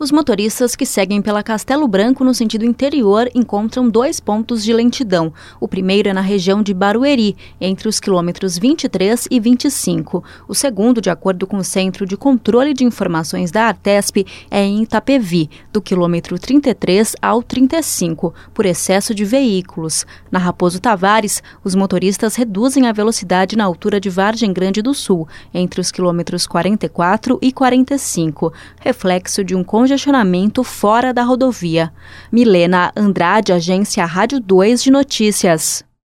Os motoristas que seguem pela Castelo Branco no sentido interior encontram 2 pontos de lentidão. O primeiro é na região de Barueri, entre os quilômetros 23 e 25. O segundo, de acordo com o Centro de Controle de Informações da Artesp, é em Itapevi, do quilômetro 33 ao 35, por excesso de veículos. Na Raposo Tavares, os motoristas reduzem a velocidade na altura de Vargem Grande do Sul, entre os quilômetros 44 e 45, reflexo de um congestionamento fora da rodovia. Milena Andrade, Agência Rádio 2 de Notícias.